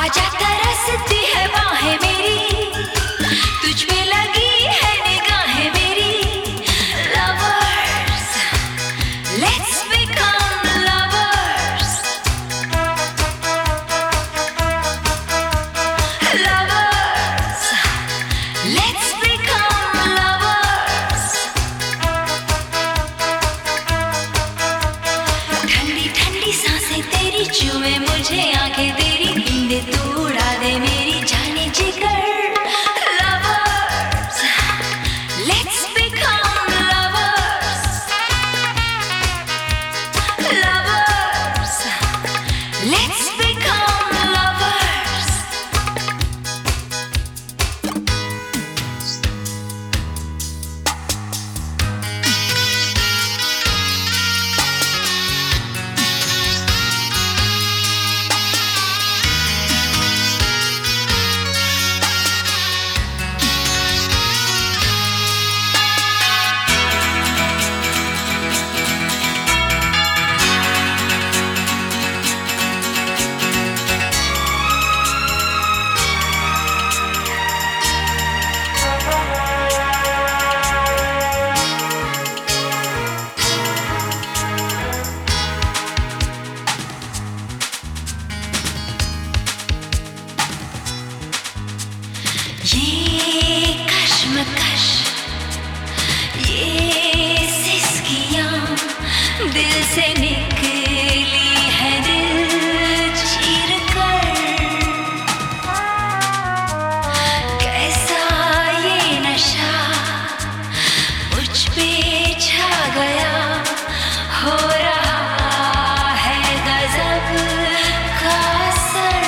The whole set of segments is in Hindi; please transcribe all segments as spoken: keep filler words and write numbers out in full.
आजा तरसती है बाहें मेरी, तुझ पे लगी है निगाहें मेरी। Lovers, let's become lovers. Lovers, let's become lovers. ठंडी ठंडी सांसें तेरी चूमे मुझे आंखें तेरी, नींद तू उड़ा दे मेरी जाने जिगर। Lovers, let's become lovers. Lovers, let's become lovers. ये कश्मकश, ये सिसकियाँ दिल से निकली है दिल चीर कर। कैसा ये नशा मुझ पे छा गया, हो रहा है गजब का असर।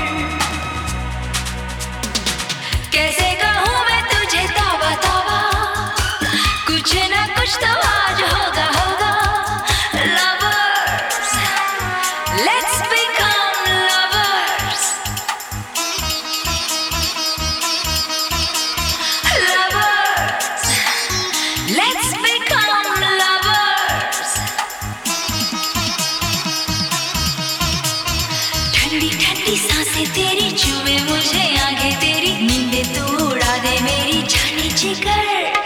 कैसे कहूँ मैं तुझे तौबा तौबा, कुछ ना कुछ तो आज होगा होगा। Lovers, let's become lovers. Lovers, let's become lovers. ठंडी ठंडी सांसें तेरी चूमे मुझे आंखें तेरी, नींद तू उड़ा दे मेरी जाने जिगर।